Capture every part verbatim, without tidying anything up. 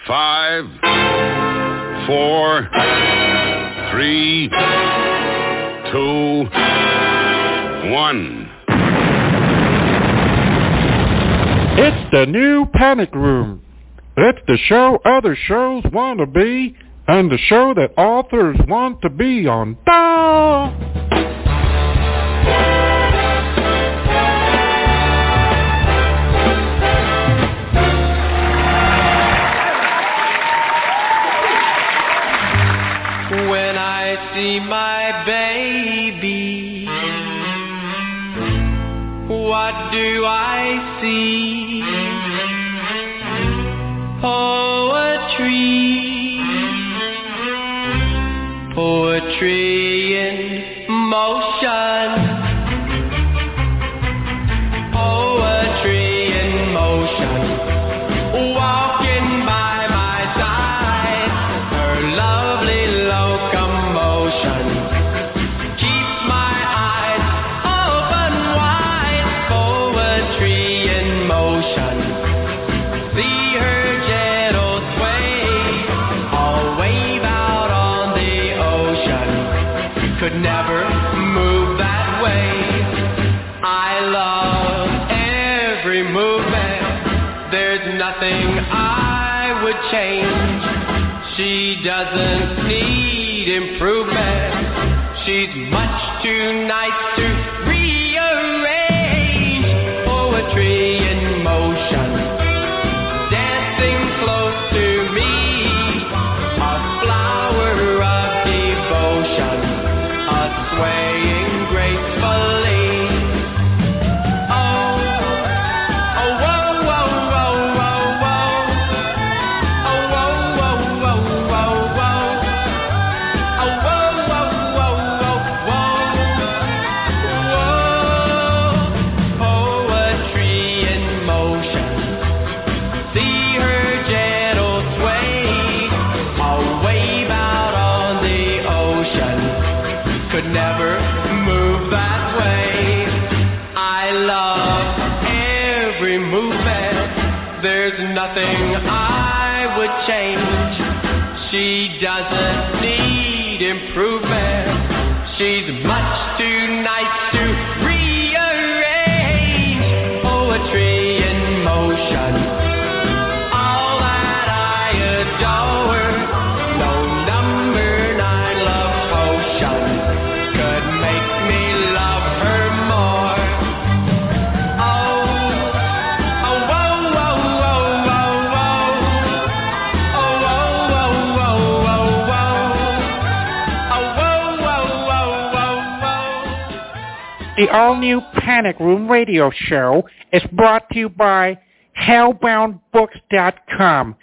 Five, four, three, two, one. It's the new Panic Room. It's the show other shows want to be, and the show that authors want to be on. Da! When I see my baby, what do I see? Poetry, poetry in motion, poetry in motion. Walking by my side, her lovely locomotion keeps my eyes open wide. Poetry in motion, see her gentle sway, all wave out on the ocean. Could never move that way. I love every movement. There's nothing I would change. She doesn't need improvement. She's much too nice to rearrange. Poetry in motion, dancing close to me, a flower of devotion, a swaying gracefully. Oh, oh, whoa, whoa, whoa, whoa, whoa. Oh, whoa, whoa, whoa, whoa, whoa. Oh, whoa, whoa, whoa, whoa, whoa. Poetry in motion, see her gentle sway, a wave out on the ocean. Could never move that way. I love every movement. There's nothing I would change. She doesn't need improvement. She's much too nice to rearrange. Poetry in motion, all that I adore. No number nine love potion could make me love her more. Oh, oh, whoa, whoa, whoa, whoa, whoa. Oh, whoa, whoa, whoa, whoa, whoa. Oh, whoa, whoa, whoa, whoa, whoa. The all-new Panic Room radio show is brought to you by hellbound books dot com.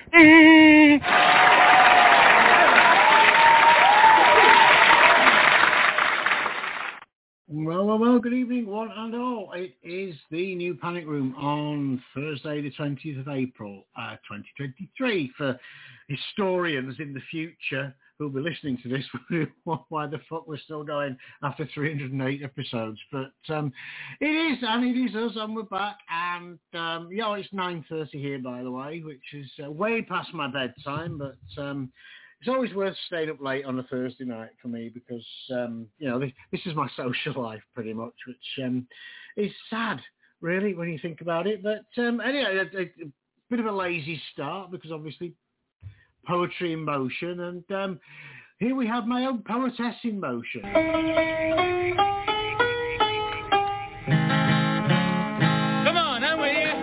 Well, well, well, good evening, one and all. It is the new Panic Room on Thursday, the twentieth of April, uh, twenty twenty-three. For historians in the future who'll be listening to this, why the fuck we're still going after three hundred eight episodes. But um, it is, and it is us, and we're back. And, um, yeah, it's nine thirty here, by the way, which is uh, way past my bedtime, but... Um, It's always worth staying up late on a Thursday night for me because, um, you know, this, this is my social life pretty much, which um, is sad, really, when you think about it. But um, anyway, a, a bit of a lazy start because obviously poetry in motion. And um, here we have my own poetess in motion. Come on, I'm with you.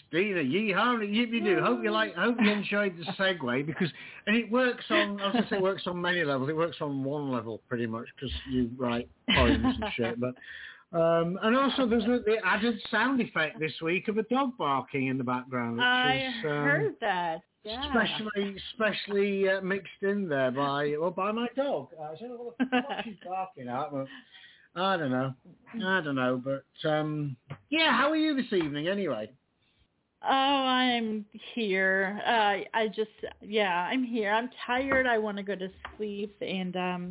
Christina, yeehaw, yippee doo. Hope you like, hope you enjoyed the segue because, and it works on, I was gonna say, it works on many levels. It works on one level pretty much because you write poems and shit. But um, and also there's the, the added sound effect this week of a dog barking in the background, which I is um, heard that. Yeah. Especially, especially uh, mixed in there by well by my dog. Uh, I don't know what, what she's barking at, but I don't know. I don't know, but um, yeah. How are you this evening, anyway? Oh, I'm here. Uh, I just, yeah, I'm here. I'm tired. I want to go to sleep, and um,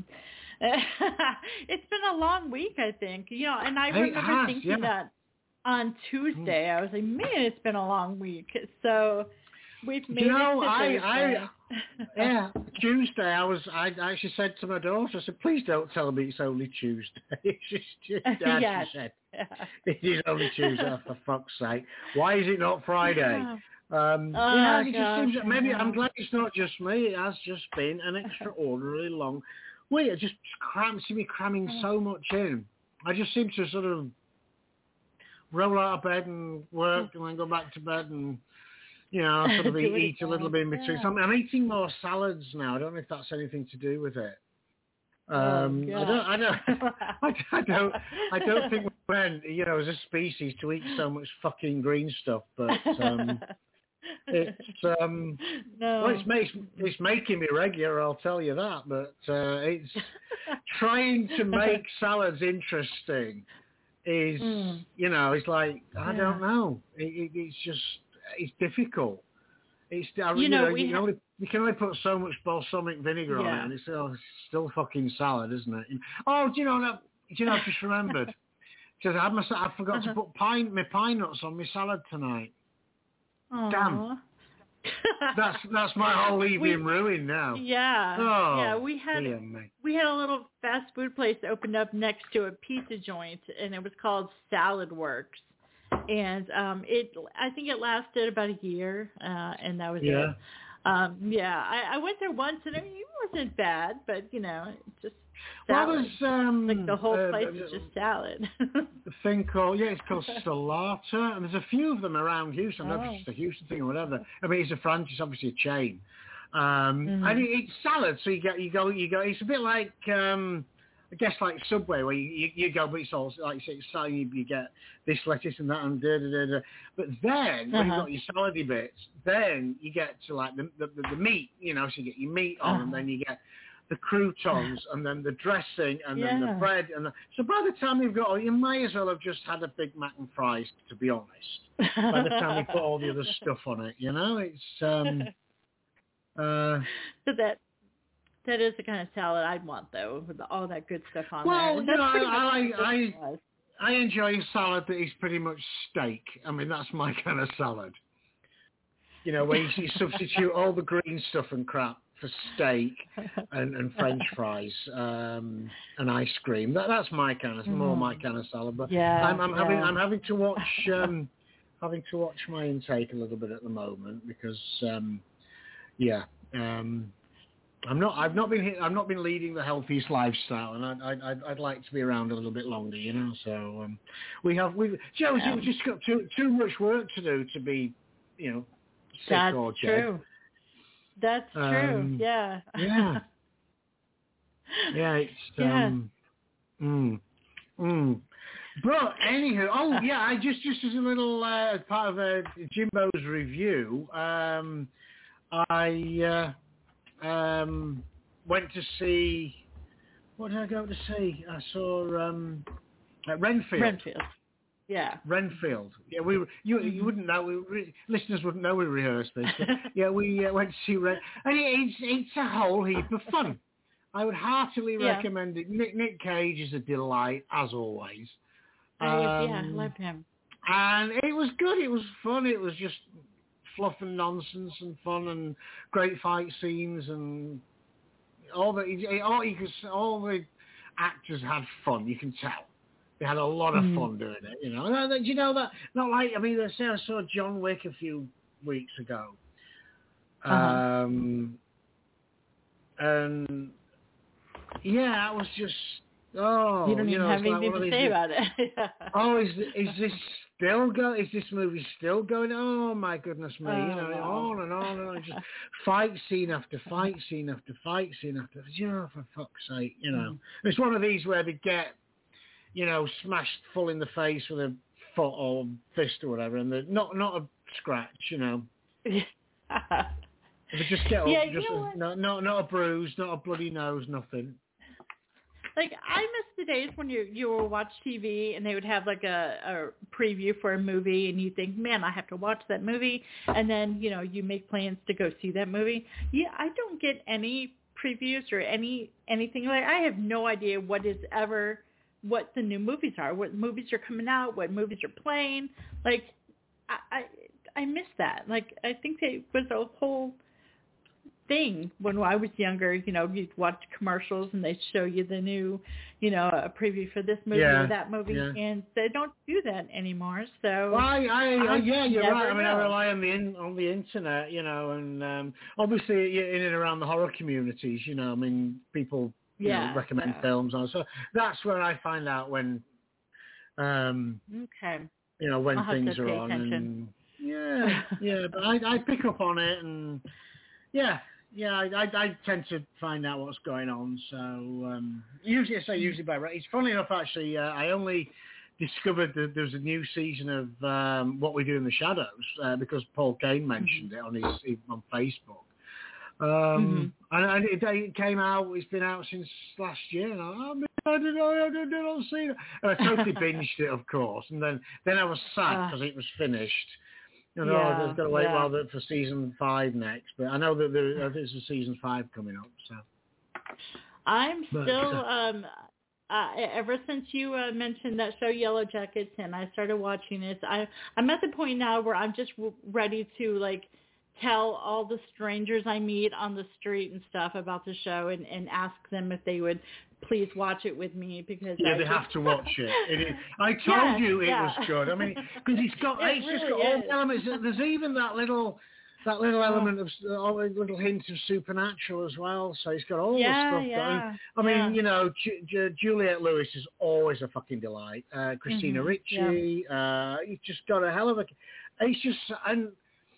it's been a long week. I think, you know, and I Hey, remember it has, thinking yeah. that on Tuesday. I was like, man, it's been a long week. So. We've made you know, it to I, Thursday. I, yeah, Tuesday. I was, I actually said to my daughter, I said, "Please don't tell me it's only Tuesday." It's just, just Dad, yes. she said, "It is only Tuesday." Oh, for fuck's sake, why is it not Friday? Yeah. Um, Oh, you know, it just gosh, seems that maybe I know. I'm glad it's not just me. It has just been an extraordinarily long week. It just cram, see me cramming so much in. I just seem to sort of roll out of bed and work, and then go back to bed and. You know, sort of Do eat, it eat a little bit in between. yeah. So I'm, I'm eating more salads now. I don't know if that's anything to do with it. Oh, Um, I gosh. don't. I don't. I, I don't. I don't think we're meant, you know, as a species, to eat so much fucking green stuff. But um, it's um, no. well, it's, makes, it's making me regular. I'll tell you that. But uh, it's trying to make salads interesting. Is Mm. you know, it's like I Yeah. don't know. It, it, it's just. It's difficult. It's I, You you know, know, we you, can ha- only, you can only put so much balsamic vinegar on Yeah. it, and it's, oh, it's still fucking salad, isn't it? Oh, do you know that? Do you know? I've just remembered because I had my I forgot Uh-huh. to put pine my pine nuts on my salad tonight. Aw. Damn. That's that's my whole evening We- ruined now. Yeah. Oh, yeah, we had dear me. we had a little fast food place that opened up next to a pizza joint, and it was called Salad Works. And um, it, I think it lasted about a year, uh, and that was Yeah. it. Um, yeah, I, I went there once, and it wasn't bad, but you know, it's just Well, salad. there's um, like the whole uh, place uh, is just salad. a thing called yeah, it's called Salata, and there's a few of them around Houston. I don't know Oh. if it's a Houston thing or whatever. I mean, it's a franchise, obviously a chain, um, Mhm. and it, it's salad. So you get you go you go. It's a bit like um, I guess like Subway, where you, you, you go, but it's all like you say, it's salad. You, you get this lettuce and that and da da da da. But then when Uh-huh. you've got your salady bits, then you get to like the the, the, the meat. You know, so you get your meat on, Uh-huh. and then you get the croutons and then the dressing and then the Yeah. bread and the, so by the time you've got all, you may as well have just had a Big Mac and fries, to be honest. By the time you put all the other stuff on it, you know, it's um uh So that that is the kind of salad I'd want, though, with all that good stuff on well, there. you know, pretty I much I, what I this was. I enjoy a salad that is pretty much steak. I mean, that's my kind of salad. You know, where you, you substitute all the green stuff and crap for steak and, and French fries um, and ice cream. That that's my kind of more my kind of salad. But Yeah, I'm, I'm yeah. having I'm having to watch um, having to watch my intake a little bit at the moment because um, yeah. Um, I'm not. I've not been. hit- I've not been leading the healthiest lifestyle, and I, I, I'd, I'd like to be around a little bit longer. You know. So um, we have. We. Joe, Yeah. we've just got too too much work to do to be, you know, sick That's or dead. true. That's true. Um, Yeah. Yeah. Yeah. It's. Yeah. Um, mm, mm. But anywho, oh yeah, I just just as a little uh, part of uh, Jimbo's review, um, I. Uh, Um, went to see. What did I go to see? I saw um, at Renfield. Renfield. Yeah. Renfield. Yeah, we were, you you wouldn't know. We re, listeners wouldn't know we rehearsed this. But yeah, we uh, went to see Ren. And it, it's it's a whole heap of fun. I would heartily Yeah. recommend it. Nick Nick Cage is a delight as always. I, yeah, I Um, love him. And it was good. It was fun. It was just fluff and nonsense and fun and great fight scenes and all the all you could all the actors had fun. You can tell they had a lot of Mm. fun doing it. You know, and, uh, do you know that? Not like I mean, I say I saw John Wick a few weeks ago, Uh-huh. um, and yeah, that was just oh, you don't you even know, have it's like anything one of to these- say about it. Oh, is is this still go? Is this movie still going? Oh my goodness me! Oh, you know, wow. on and on and on. Just fight scene after fight scene after fight scene after. You know, for fuck's sake, you know. Mm-hmm. It's one of these where they get, you know, smashed full in the face with a foot or fist or whatever, and they're not not a scratch, you know. They just get up, yeah, just you know a, not not not a bruise, not a bloody nose, nothing. Like, I miss the days when you you would watch T V and they would have like a, a preview for a movie and you think, man, I have to watch that movie. And then, you know, you make plans to go see that movie. Yeah, I don't get any previews or any anything. Like, I have no idea what is ever, what the new movies are, what movies are coming out, what movies are playing. Like, I I, I miss that. Like, I think it was a whole thing when I was younger. You know, you'd watch commercials and they'd show you the new, you know, a preview for this movie yeah, or that movie, yeah. and they don't do that anymore. So, well, I, I, I yeah, you're right. I mean, know. I rely on the in, on the internet, you know, and um, obviously in and around the horror communities, you know, I mean, people you yeah, know, recommend yeah. films on. So that's where I find out when, um, okay, you know, when I'll things have to are pay on. attention. And yeah, yeah, but I, I pick up on it, and yeah. Yeah, I, I, I tend to find out what's going on. So um, usually, I say usually by it's funny enough. Actually, uh, I only discovered that there's a new season of um, What We Do in the Shadows uh, because Paul Kane mentioned mm-hmm. it on his on Facebook. Um, mm-hmm. and, and it, it came out. It's been out since last year. And I, I did I did not see it. And I totally binged it, of course. And then then I was sad because uh. it was finished. You know, yeah, I've got to wait yeah. while for season five next, but I know that there, I think there's a season five coming up. So I'm but, still um, uh, ever since you uh, mentioned that show Yellow Jackets, and I started watching it. I I'm at the point now where I'm just ready to like tell all the strangers I meet on the street and stuff about the show, and, and ask them if they would please watch it with me, because yeah, I they just... have to watch it. it is, I told yes, you it yeah. was good. I mean, because it's got it it's really just got all is. the elements. There's even that little that little oh. element of uh, little hint of supernatural as well. So it's got all yeah, the stuff. Yeah, that, I mean, yeah. you know, Ju- Ju- Juliette Lewis is always a fucking delight. Uh, Christina mm-hmm. Ricci, yeah. uh, you've just got a hell of a. It's just and.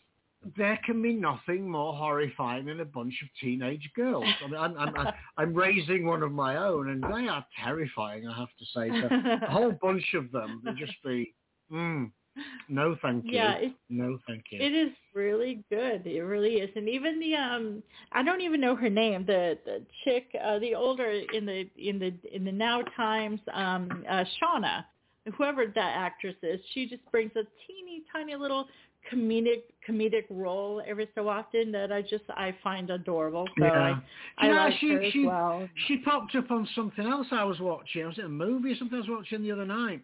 There can be nothing more horrifying than a bunch of teenage girls. I mean, I'm, I'm, I'm raising one of my own, and they are terrifying, I have to say. So a whole bunch of them would just be, mm, no thank you. Yeah, it, no thank you. It is really good. It really is. And even the, um, I don't even know her name, the, the chick, uh, the older in the, in the, in the Now Times, um, uh, Shauna, whoever that actress is, she just brings a teeny tiny little comedic comedic role every so often that I just I find adorable. So yeah. I, I yeah, like she, her as she, well. She popped up on something else I was watching. Was it a movie or something I was watching the other night?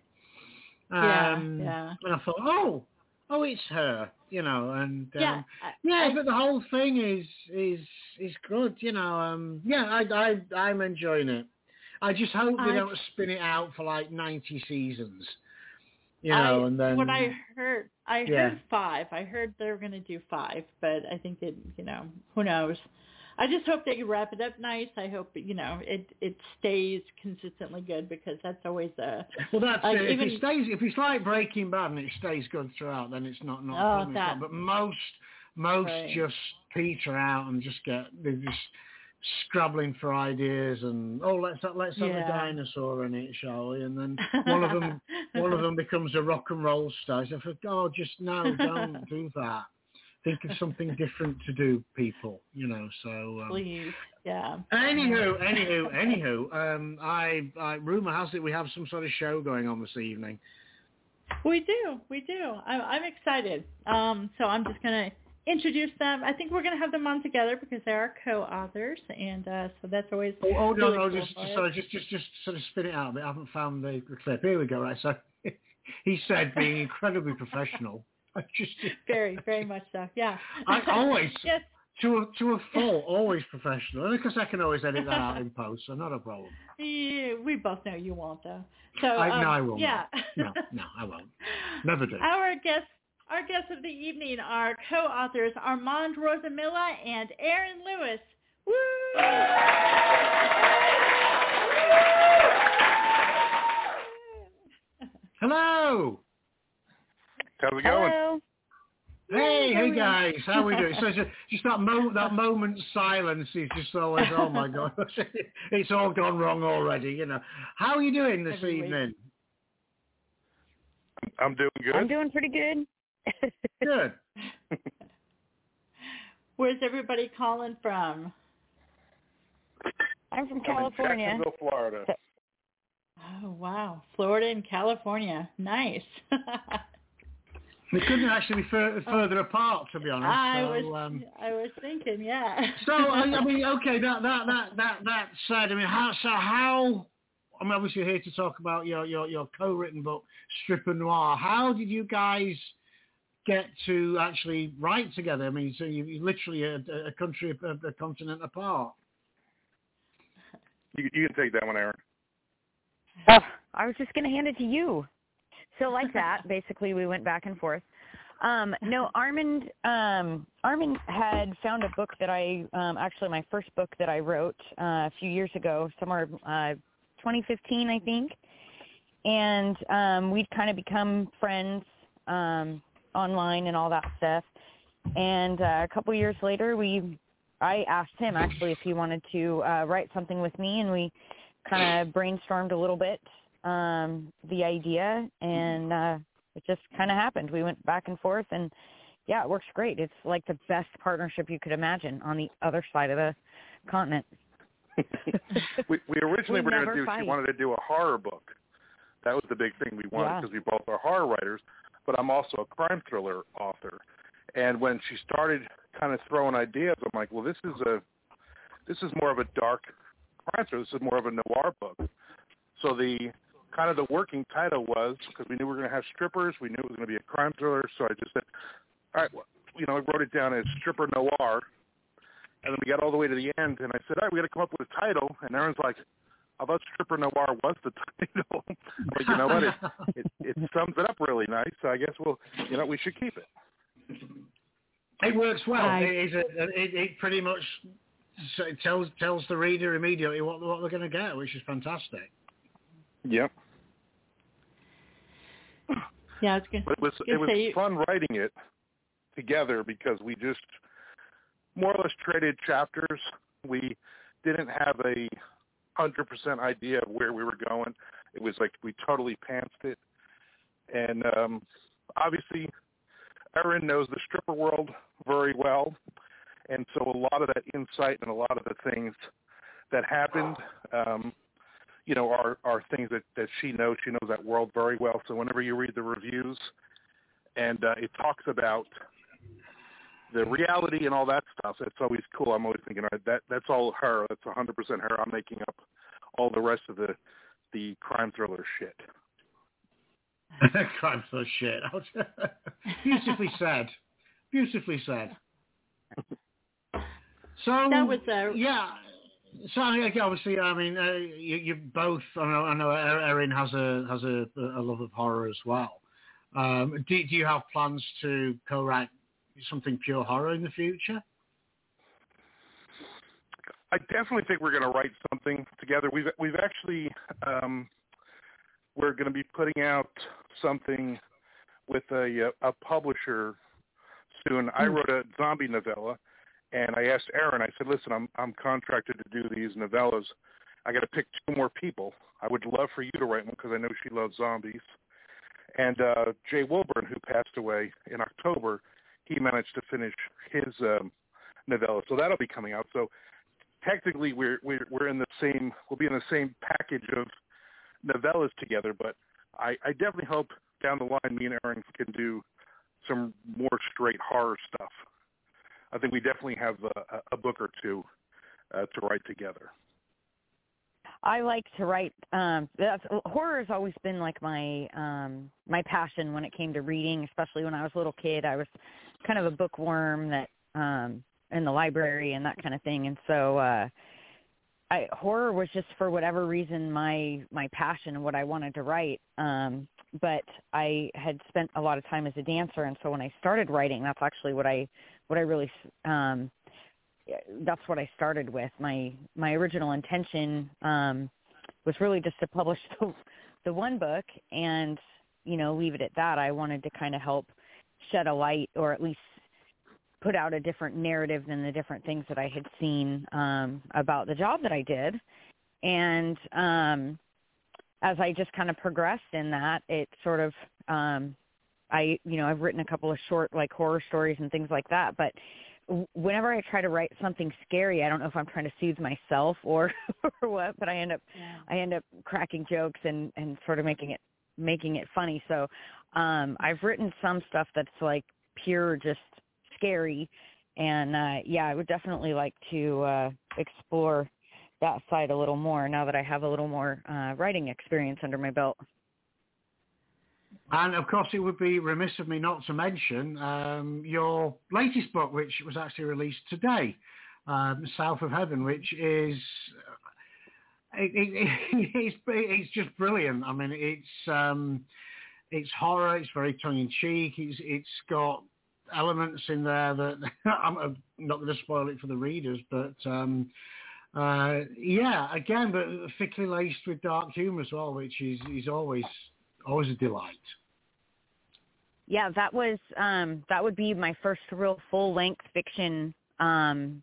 Yeah, um, yeah. And I thought, oh, oh, it's her, you know. And um, yeah, yeah, I, but the whole thing is is is good, you know. Um, yeah, I I I'm enjoying it. I just hope they I, don't spin it out for like ninety seasons. You know, I, and then what I heard, I yeah. heard five. I heard they were going to do five, but I think it, you know, who knows? I just hope they can wrap it up nice. I hope, you know, it it stays consistently good, because that's always a. Well, that's like, it. even, If it stays, if it's like Breaking Bad and it stays good throughout, then it's not not. Oh, a problem. that, but most most right. just peter out and just get they're just scrabbling for ideas and oh let's let's have yeah. a dinosaur in it, shall we? And then one of them one of them becomes a rock and roll star. So I thought, oh, just no, don't do that. Think of something different to do, people. You know. So um, please, yeah. Anywho, anywho, anywho. Um, I, I rumor has it we have some sort of show going on this evening. We do, we do. I'm, I'm excited. Um, so I'm just gonna introduce them. I think we're going to have them on together because they are co-authors, and uh, so that's always oh, oh no, really no, cool just, just sorry, just, just, just sort of spin it out a bit. I haven't found the, the clip. Here we go. Right, so he said being incredibly professional. I just very, very much so. Yeah, I always yes. to a to a fault, always professional. And because I can always edit that out in post, so not a problem. Yeah, we both know you won't, though. So I, um, no, I will yeah. not. No, no, I won't. Never do. Our guests. Our guests of the evening are co-authors Armand Rosamilla and Aaron Lewis. Woo! Hello. How's it going? Hello. Hey, hey guys, how are we doing? So just, just that moment, that moment's silence is just always, oh my God, it's all gone wrong already, you know. How are you doing this Every evening? I'm doing good. I'm doing pretty good. Good. Where's everybody calling from? I'm from I'm California. in Jacksonville, Florida. Oh, wow. Florida and California. Nice. They couldn't actually be fur- further apart, to be honest. I so, was um, I was thinking, yeah. so I I mean, okay, that that that that that said, I mean, how so how? I'm obviously here to talk about your your your co-written book, Stripper Noir. How did you guys get to actually write together? I mean, so you you're literally a, a country, a, a continent apart. You, you can take that one, Aaron. Oh, I was just going to hand it to you. So like that, basically we went back and forth. Um, no, Armand, um, Armand had found a book that I, um, actually my first book that I wrote uh, a few years ago, somewhere uh, twenty fifteen, I think. And um, we'd kind of become friends um, online and all that stuff. And uh, a couple years later, we, I asked him actually if he wanted to uh, write something with me, and we kind of brainstormed a little bit um, the idea, and uh, it just kind of happened. We went back and forth, and yeah, it works great. It's like the best partnership you could imagine on the other side of the continent. we, we originally We were going never to do, fight. she wanted to do a horror book. That was the big thing we wanted Yeah. because we both are horror writers, but I'm also a crime thriller author. And when she started kind of throwing ideas, I'm like, well, this is a, this is more of a dark crime thriller. This is more of a noir book. So the kind of the working title was, because we knew we were going to have strippers, we knew it was going to be a crime thriller, so I just said, all right, well, you know, I wrote it down as Stripper Noir, and then we got all the way to the end, and I said, all right, we got to come up with a title, and Aaron's like, I thought Stripper Noir was the title. I'm like, you know what, it, it, it sums it up really nice, so I guess, we'll, you know, we should keep it. It works well. I- It, is a, it, it pretty much so it tells tells the reader immediately what what they're going to get, which is fantastic. Yep. Yeah, I was going But it was to it was say, fun writing it together because we just more or less traded chapters. We didn't have a hundred percent idea of where we were going. It was like we totally pantsed it, and um, obviously, Aaron knows the stripper world very well, and so a lot of that insight and a lot of the things that happened. Um, you know, are, are things that, that she knows. She knows that world very well. So whenever you read the reviews and uh, it talks about the reality and all that stuff, it's always cool. I'm always thinking, all right, that that's all her. That's one hundred percent her. I'm making up all the rest of the, the crime thriller shit. Crime thriller shit. Beautifully said. Beautifully said. So, That was a- yeah. So like, obviously, I mean, uh, you, you both. I know, I know, Erin has a has a, a love of horror as well. Um, do, do you have plans to co-write something pure horror in the future? I definitely think we're going to write something together. We've we've actually um, we're going to be putting out something with a a publisher soon. I wrote a zombie novella. And I asked Aaron, I said, listen, I'm I'm contracted to do these novellas. I got to pick two more people. I would love for you to write one because I know she loves zombies. And uh, Jay Wilburn, who passed away in October, he managed to finish his um, novella. So that'll be coming out. So technically we're, we're, we're in the same, we'll be in the same package of novellas together. But I, I definitely hope down the line me and Aaron can do some more straight horror stuff. I think we definitely have a, a book or two uh, to write together. I like to write. Um, that's, horror has always been like my um, my passion when it came to reading, especially when I was a little kid. I was kind of a bookworm that um, in the library and that kind of thing, and so uh, I, horror was just for whatever reason my my passion and what I wanted to write. Um, but I had spent a lot of time as a dancer, and so when I started writing, that's actually what I what I really um, that's what I started with. My my original intention um, was really just to publish the, the one book and, you know, leave it at that. I wanted to kind of help shed a light or at least put out a different narrative than the different things that I had seen um, about the job that I did. And um, as I just kind of progressed in that, it sort of, um, I, you know, I've written a couple of short, like, horror stories and things like that, but whenever I try to write something scary, I don't know if I'm trying to soothe myself or, or what, but I end up, yeah. I end up cracking jokes and, and sort of making it, making it funny. So um, I've written some stuff that's like pure, just scary. And uh, yeah, I would definitely like to uh, explore that side a little more now that I have a little more uh, writing experience under my belt. And, of course, it would be remiss of me not to mention um, your latest book, which was actually released today, um, South of Heaven, which is it, it, it, it's, it's just brilliant. I mean, it's um, it's horror. It's very tongue-in-cheek. It's, it's got elements in there that I'm not going to spoil it for the readers, but um, uh, yeah, again, but thickly laced with dark humour as well, which is, is always always a delight. Yeah, that was um, that would be my first real full-length fiction um,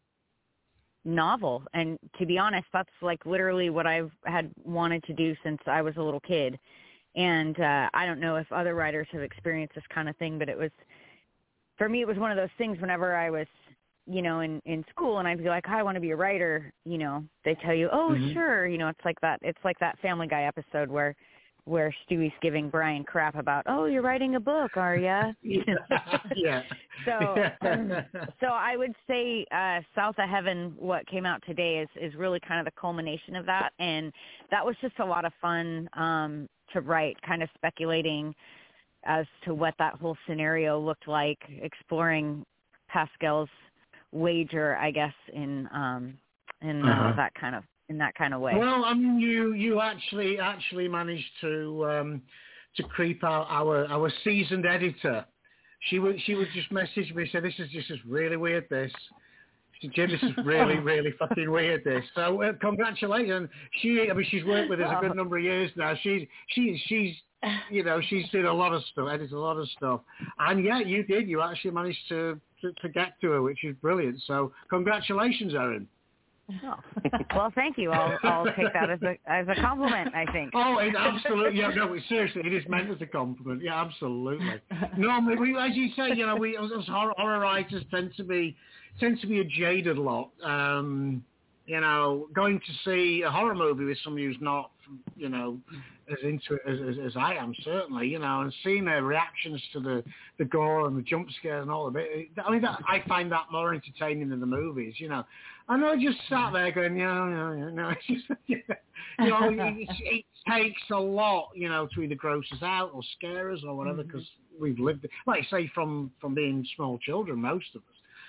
novel, and to be honest, that's like literally what I've had wanted to do since I was a little kid. And uh, I don't know if other writers have experienced this kind of thing, but it was, for me, it was one of those things whenever I was, you know, in, in school and I'd be like, oh, I want to be a writer, you know, they tell you, oh, mm-hmm. sure. You know, it's like that, it's like that Family Guy episode where, where Stewie's giving Brian crap about, oh, you're writing a book, are ya? yeah. So, so I would say uh, South of Heaven, what came out today is, is really kind of the culmination of that. And that was just a lot of fun um, to write, kind of speculating as to what that whole scenario looked like, exploring Pascal's wager, I guess, in um, in uh, uh-huh. that kind of in that kind of way. Well, I mean, you you actually actually managed to um, to creep out our our seasoned editor. She would she would just message me, say, this is just this really weird. This, Jim, this is really really fucking weird. This. So uh, congratulations. She I mean she's worked with us a good number of years now. She's she she's you know she's seen a lot of stuff, edited a lot of stuff, and yeah, you did. You actually managed to to, to get to her, which is brilliant. So congratulations, Erin. Oh. Well, thank you. I'll I'll take that as a as a compliment, I think. Oh, it absolutely. Yeah, no, seriously, it is meant as a compliment. Yeah, absolutely. Normally, we, as you say, you know, we as horror, horror writers tend to be tend to be a jaded lot. Um, you know, going to see a horror movie with somebody who's not, you know, as into it as, as, as I am, certainly, you know, and seeing their reactions to the, the gore and the jump scares and all of it. I mean, that, I find that more entertaining than the movies, you know. And I just sat there going, yeah, yeah, yeah, no, it's just, you know, it, it takes a lot, you know, to either gross us out or scare us or whatever, because mm-hmm. we've lived, like I say, from, from being small children, most of us.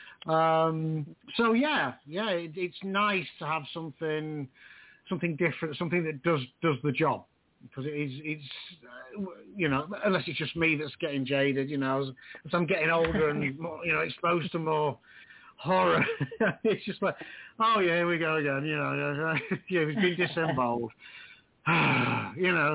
Um, so yeah, yeah, it, it's nice to have something, something different, something that does does the job, because it is, it's, uh, you know, unless it's just me that's getting jaded, you know, as, as I'm getting older and more, you know, exposed to more horror, it's just like, oh yeah, here we go again, you know, yeah, we've been disemboweled, you know,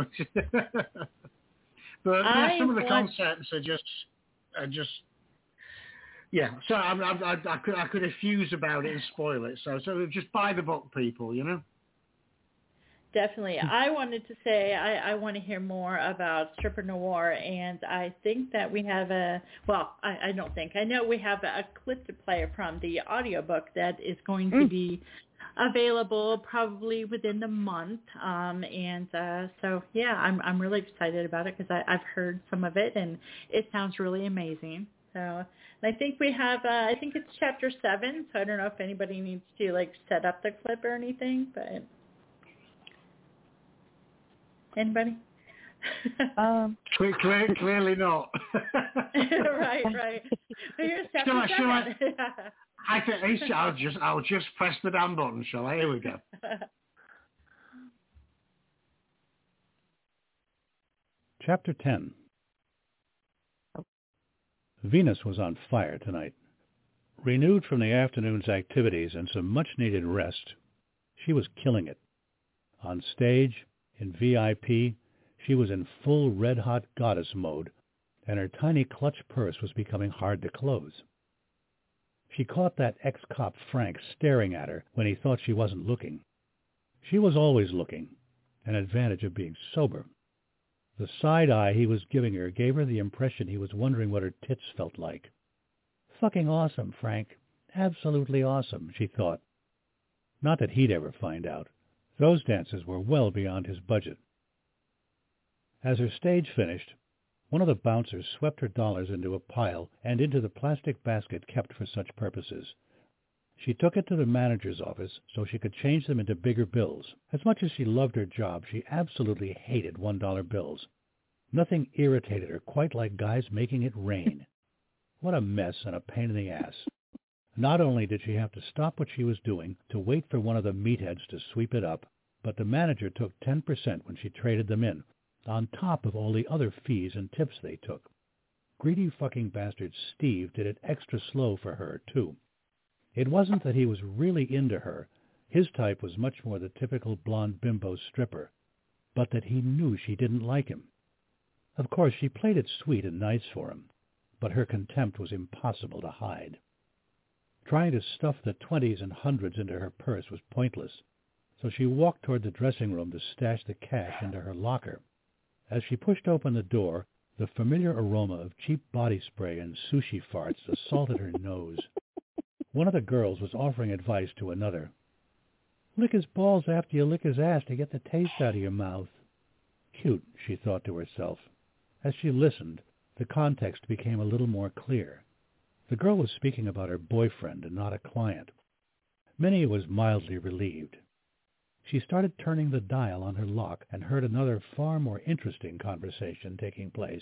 but yeah, some of the concepts are just, are just. Yeah, so I, I, I, I could I could effuse about it and spoil it. So so just buy the book, people. You know. Definitely. I wanted to say I, I want to hear more about Stripper Noir, and I think that we have a well, I, I don't think I know we have a clip to play from the audiobook that is going to be available probably within the month. Um, and uh, so yeah, I'm I'm really excited about it because I've heard some of it and it sounds really amazing. So I think we have, uh, I think it's chapter seven, so I don't know if anybody needs to, like, set up the clip or anything, but anybody? um, clear, clear, clearly not. right, right. Here's chapter shall I, seven. shall I, I think I'll just, I'll just press the damn button, shall I? Here we go. Chapter ten. Venus was on fire tonight. Renewed from the afternoon's activities and some much-needed rest, she was killing it. On stage, in V I P, she was in full red-hot goddess mode, and her tiny clutch purse was becoming hard to close. She caught that ex-cop Frank staring at her when he thought she wasn't looking. She was always looking, an advantage of being sober. The side eye he was giving her gave her the impression he was wondering what her tits felt like. Fucking awesome, Frank. Absolutely awesome, she thought. Not that he'd ever find out. Those dances were well beyond his budget. As her stage finished, one of the bouncers swept her dollars into a pile and into the plastic basket kept for such purposes. She took it to the manager's office so she could change them into bigger bills. As much as she loved her job, she absolutely hated one-dollar bills. Nothing irritated her quite like guys making it rain. What a mess and a pain in the ass. Not only did she have to stop what she was doing to wait for one of the meatheads to sweep it up, but the manager took ten percent when she traded them in, on top of all the other fees and tips they took. Greedy fucking bastard Steve did it extra slow for her, too. It wasn't that he was really into her. His type was much more the typical blonde bimbo stripper, but that he knew she didn't like him. Of course, she played it sweet and nice for him, but her contempt was impossible to hide. Trying to stuff the twenties and hundreds into her purse was pointless, so she walked toward the dressing room to stash the cash into her locker. As she pushed open the door, the familiar aroma of cheap body spray and sushi farts assaulted her nose. One of the girls was offering advice to another. Lick his balls after you lick his ass to get the taste out of your mouth. Cute, she thought to herself. As she listened, the context became a little more clear. The girl was speaking about her boyfriend and not a client. Minnie was mildly relieved. She started turning the dial on her lock and heard another far more interesting conversation taking place.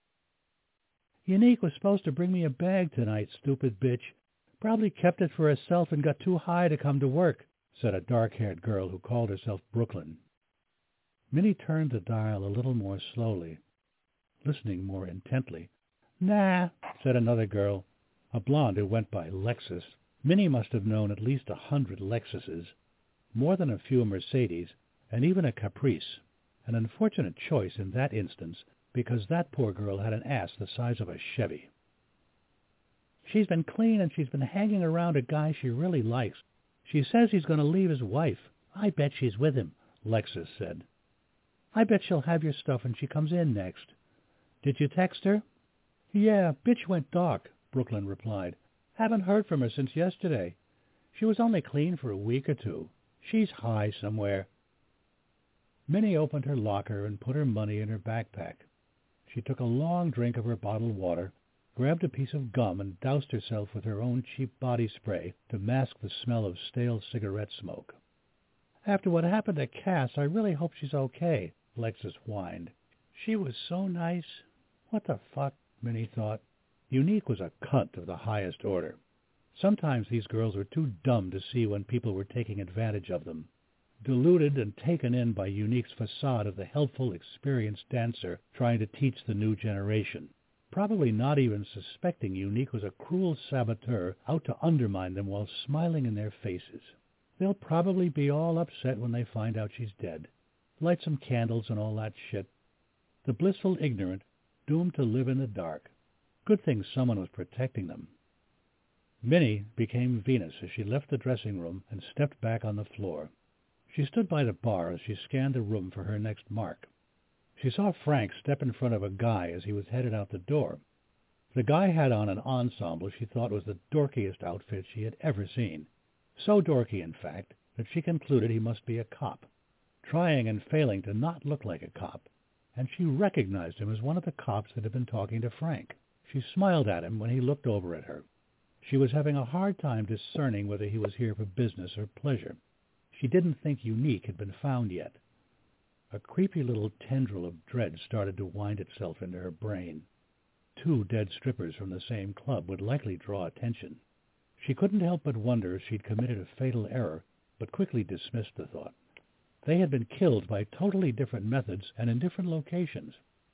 Unique was supposed to bring me a bag tonight, stupid bitch. Probably kept it for herself and got too high to come to work, said a dark-haired girl who called herself Brooklyn. Minnie turned the dial a little more slowly, listening more intently. Nah, said another girl, a blonde who went by Lexus. Minnie must have known at least a hundred Lexuses, more than a few Mercedes, and even a Caprice, an unfortunate choice in that instance because that poor girl had an ass the size of a Chevy. She's been clean and she's been hanging around a guy she really likes. She says he's going to leave his wife. I bet she's with him, Lexus said. I bet she'll have your stuff when she comes in next. Did you text her? Yeah, bitch went dark, Brooklyn replied. Haven't heard from her since yesterday. She was only clean for a week or two. She's high somewhere. Minnie opened her locker and put her money in her backpack. She took a long drink of her bottled water, grabbed a piece of gum and doused herself with her own cheap body spray to mask the smell of stale cigarette smoke. After what happened to Cass, I really hope she's okay, Lexus whined. She was so nice. What the fuck, Minnie thought. Unique was a cunt of the highest order. Sometimes these girls were too dumb to see when people were taking advantage of them. Deluded and taken in by Unique's facade of the helpful, experienced dancer trying to teach the new generation. Probably not even suspecting Unique was a cruel saboteur out to undermine them while smiling in their faces. They'll probably be all upset when they find out she's dead. Light some candles and all that shit. The blissful ignorant, doomed to live in the dark. Good thing someone was protecting them. Minnie became Venus as she left the dressing room and stepped back on the floor. She stood by the bar as she scanned the room for her next mark. She saw Frank step in front of a guy as he was headed out the door. The guy had on an ensemble she thought was the dorkiest outfit she had ever seen. So dorky, in fact, that she concluded he must be a cop, trying and failing to not look like a cop, and she recognized him as one of the cops that had been talking to Frank. She smiled at him when he looked over at her. She was having a hard time discerning whether he was here for business or pleasure. She didn't think Unique had been found yet. A creepy little tendril of dread started to wind itself into her brain. Two dead strippers from the same club would likely draw attention. She couldn't help but wonder if she'd committed a fatal error, but quickly dismissed the thought. They had been killed by totally different methods and in different locations.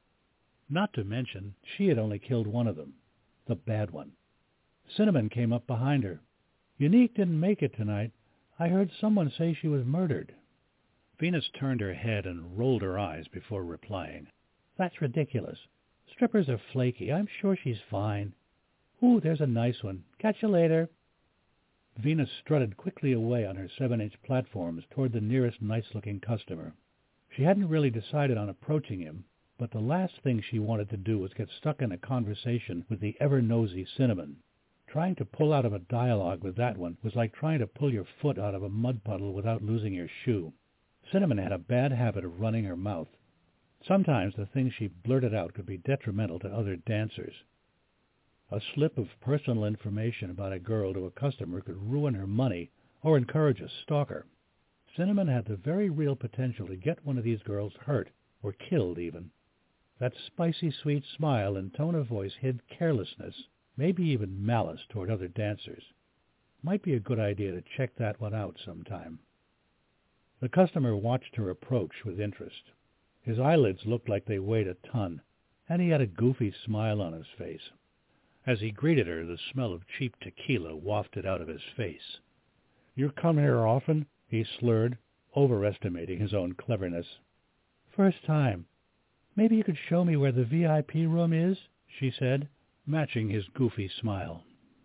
Not to mention, she had only killed one of them, the bad one. Cinnamon came up behind her. Unique didn't make it tonight. I heard someone say she was murdered. Venus turned her head and rolled her eyes before replying. That's ridiculous. Strippers are flaky. I'm sure she's fine. Ooh, there's a nice one. Catch you later. Venus strutted quickly away on her seven-inch platforms toward the nearest nice-looking customer. She hadn't really decided on approaching him, but the last thing she wanted to do was get stuck in a conversation with the ever-nosy Cinnamon. Trying to pull out of a dialogue with that one was like trying to pull your foot out of a mud puddle without losing your shoe. Cinnamon had a bad habit of running her mouth. Sometimes the things she blurted out could be detrimental to other dancers. A slip of personal information about a girl to a customer could ruin her money or encourage a stalker. Cinnamon had the very real potential to get one of these girls hurt, or killed even. That spicy sweet smile and tone of voice hid carelessness, maybe even malice toward other dancers. Might be a good idea to check that one out sometime. The customer watched her approach with interest. His eyelids looked like they weighed a ton, and he had a goofy smile on his face. As he greeted her, the smell of cheap tequila wafted out of his face. "You come here often?" he slurred, overestimating his own cleverness. "First time. Maybe you could show me where the V I P room is?" she said, matching his goofy smile.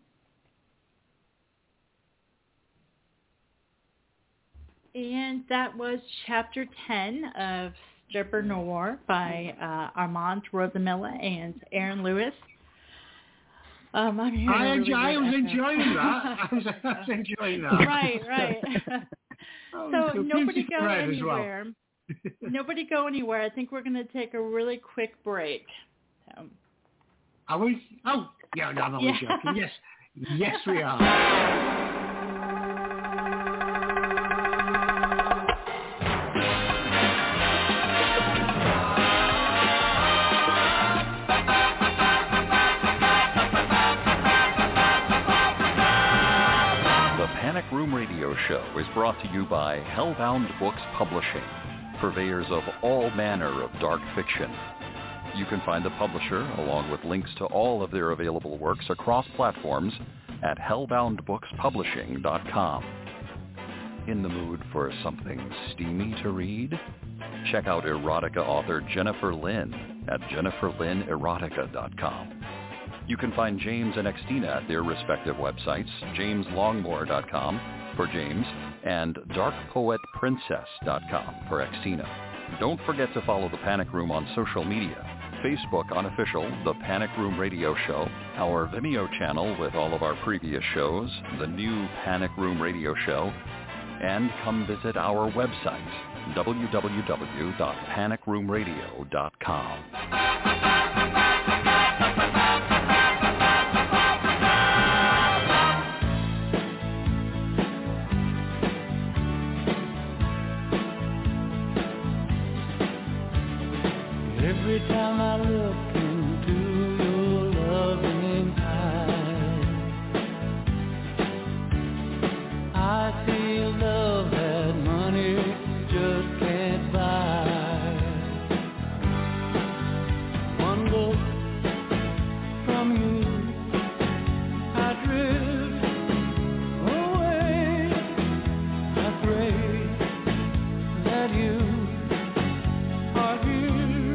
And that was Chapter ten of Stripper Noir by uh, Armand Rosamilla and Aaron Lewis. Um, I'm I, really enjoy, I was echo. enjoying that. I was, I was enjoying that. Right, right. Oh, So nobody go right anywhere. Well. Nobody go anywhere. I think we're going to take a really quick break. So. Are we? Oh, yeah, no, I'm only Yeah. joking. Yes, yes, we are. Panic Room Radio Show is brought to you by Hellbound Books Publishing, purveyors of all manner of dark fiction. You can find the publisher, along with links to all of their available works across platforms, at hellbound books publishing dot com. In the mood for something steamy to read? Check out erotica author Jennifer Lynn at jennifer lynn erotica dot com. You can find James and Xtina at their respective websites, james longmore dot com for James and dark poet princess dot com for Xtina. Don't forget to follow the Panic Room on social media. Facebook unofficial, The Panic Room Radio Show, our Vimeo channel with all of our previous shows, the new Panic Room Radio Show, and come visit our website, w w w dot panic room radio dot com. Every time I look into your loving eyes, I see love that money just can't buy. One look from you, I drift away. I pray that you are here.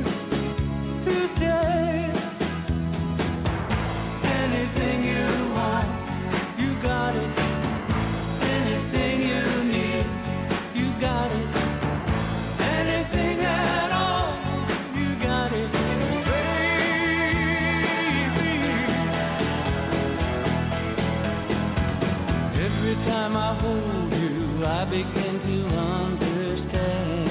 Anything you want, you got it. Anything you need, you got it. Anything at all, you got it, baby. Every time I hold you, I begin to understand.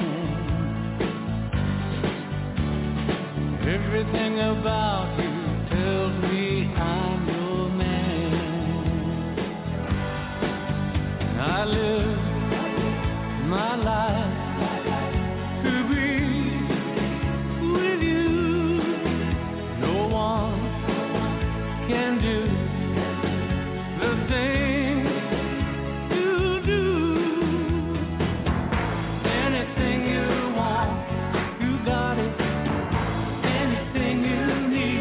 Everything about you tells me I'm your man. I live my life to be with you. No one can do the things you do. Anything you want, you got it. Anything you need.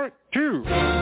Part two.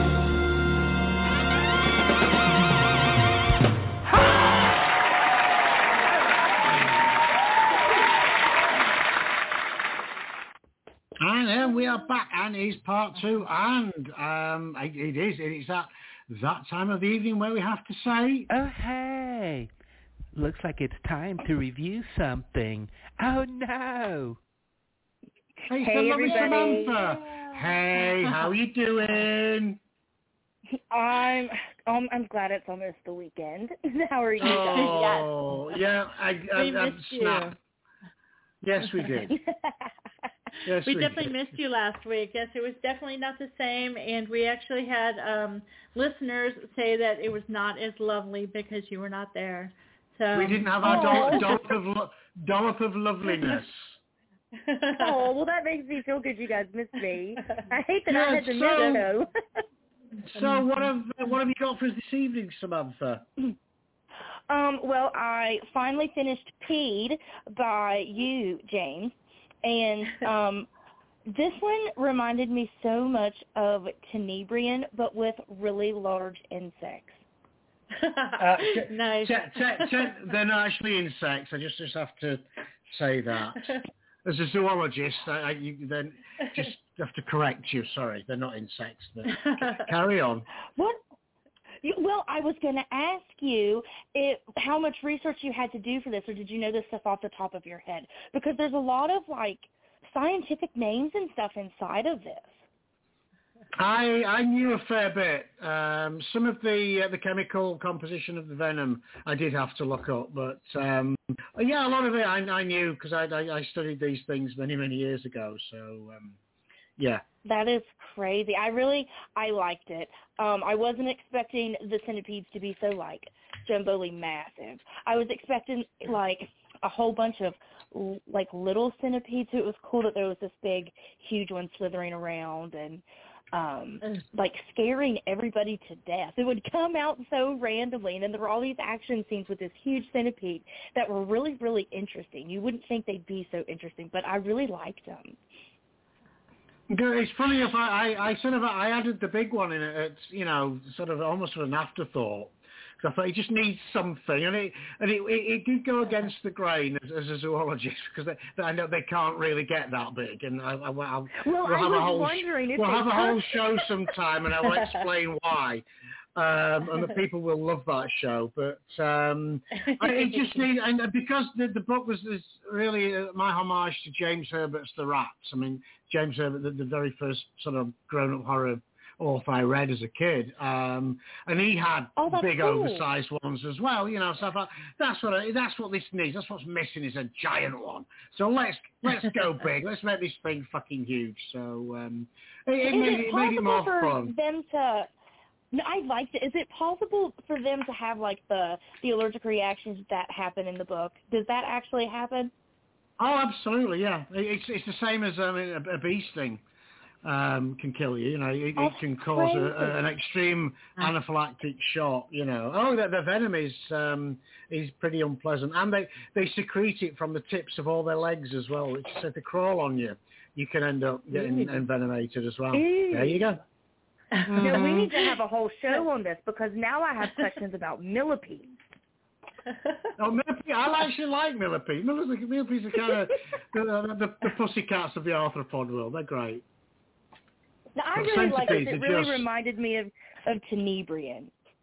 And then we are back, and it's part two, and um, it, it is, it is that that time of the evening where we have to say, oh, hey, looks like it's time to review something. Oh, no. Hey, Hey, lovely everybody. Samantha. Hey, how you doing? I'm um, I'm glad it's almost the weekend. How are you guys? Oh, yeah, I, I, We I, missed you. snap. Yes, we did. Yes, we we definitely did. missed you last week. Yes, it was definitely not the same, and we actually had um, listeners say that it was not as lovely because you were not there. So We didn't have our dollop, dollop, of, lo- dollop of loveliness. Oh, well, that makes me feel good you guys missed me. I hate that Yeah, I had to so- miss though. So what have what have you got for us this evening, Samantha? Um, well, I finally finished Peed by you, James, and um, this one reminded me so much of Tenebrian, but with really large insects. Uh, t- nice. t- t- t- they're not actually insects. I just just have to say that. As a zoologist, I, I you then just have to correct you. Sorry, they're not insects. But carry on. What? You, well, I was going to ask you if, how much research you had to do for this, or did you know this stuff off the top of your head? Because there's a lot of, like, scientific names and stuff inside of this. I I knew a fair bit. Um, some of the uh, the chemical composition of the venom I did have to look up, but um, yeah, a lot of it I, I knew because I, I I studied these things many many years ago. So um, yeah. That is crazy. I really, I liked it. Um, I wasn't expecting the centipedes to be so, like, jumbly massive. I was expecting, like, a whole bunch of, like, little centipedes. So it was cool that there was this big, huge one slithering around and, um, like, scaring everybody to death. It would come out so randomly, and then there were all these action scenes with this huge centipede that were really, really interesting. You wouldn't think they'd be so interesting, but I really liked them. It's funny if I, I, I sort of I added the big one in it. It's you know sort of almost an afterthought. Because I thought it just needs something, and it and it, it, it did go against the grain as, as a zoologist because they, I know they can't really get that big. And I, I, I'll, Well, we'll I have was a whole wondering if we'll they have a whole could. show sometime, and I will explain why. Um, and the people will love that show, but um, I, it just need, and because the, the book was is really uh, my homage to James Herbert's The Rats. I mean, James Herbert, the, the very first sort of grown-up horror author I read as a kid, um, and he had Oh, that's big, cool. oversized ones as well. You know, so I thought that's what I, that's what this needs. That's what's missing is a giant one. So let's let's go big. Let's make this thing fucking huge. So um, it, it Is made it it made it possible more for fun. them to? No, I liked it. Is it possible for them to have like the the allergic reactions that happen in the book? Does that actually happen? Oh, absolutely, yeah. It's it's the same as um, a, a bee sting um, can kill you. You know, it, Oh, it can cause a, a, crazy. an extreme anaphylactic shock. You know, oh, the, the venom is um, is pretty unpleasant, and they they secrete it from the tips of all their legs as well. Which is if they crawl on you, you can end up getting Ew. envenomated as well. Ew. There you go. No, we need to have a whole show on this because now I have questions about millipedes. Oh, millipede! I actually like millipedes. Millipedes, millipedes are kind of the, the, the pussycats of the arthropod world. They're great. Now, I But really like it. centipedes It are really just- reminded me of, of Tenebrian.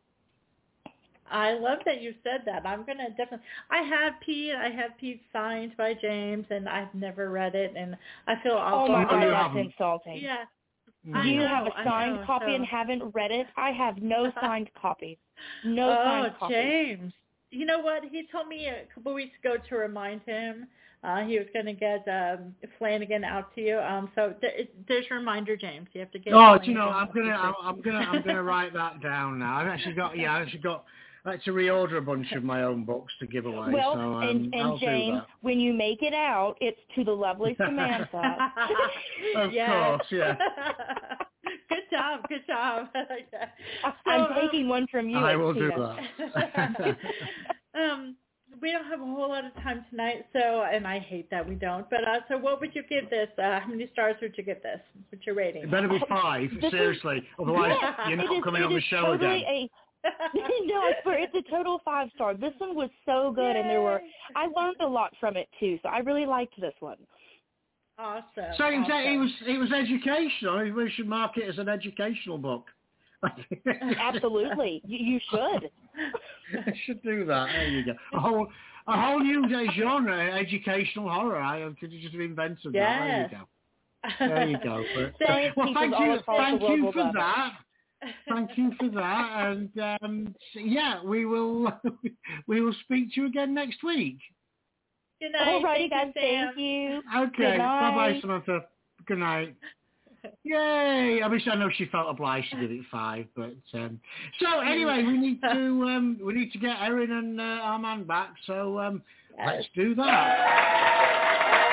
I love that you said that. I'm gonna definitely. I have Pete. I have Pete signed by James, and I've never read it, and I feel Oh, awful. my Oh, God, you that's haven't. insulting. Yeah. Mm. I You know, have a I signed know, copy so- and haven't read it? I have no signed copies. No oh, signed copies. James. You know what? He told me a couple weeks ago to remind him uh, he was going to get um, Flanagan out to you. Um, so th- there's a reminder, James. You have to get. Oh, do you know, Flanagan I'm out gonna, to I'm, you. I'm gonna, I'm gonna write that down now. I've actually got, yeah, I've actually got. I had to reorder a bunch of my own books to give away. Well, so, um, and, I'll and do James, that. when you make it out, it's to the lovely Samantha. Of Yes. course, yeah. Good job. Good job. Okay. I- So, I'm um, taking one from you. I at will do Tina. that. um, we don't have a whole lot of time tonight, so and I hate that we don't. But uh, so, what would you give this? Uh, how many stars would you give this? What's your rating? It better be five, This seriously. Is, Otherwise, yes, you're not it is, coming it on the is show totally again. A, no, I swear it's a total five star. This one was so good, Yay. and there were I learned a lot from it too. So I really liked this one. Awesome. So it was, awesome. it was it was educational. We should mark it as an educational book. Absolutely, you, you should. I should do that. There you go. A whole a whole new genre, educational horror. I could have just invented Yes. that. There you go. There you go. But, Science well, teaches thank all you, across thank the world you will for love it. that. Thank you for that, and um, yeah, we will we will speak to you again next week. Good night. Alrighty, Thank guys. you, Sam. Thank you. Okay, Good bye bye, night. Samantha. Good night. Yay! I wish I know she felt obliged to give it five, but um, so anyway, we need to um, we need to get Erin and uh, Armand back. So um, let's do that.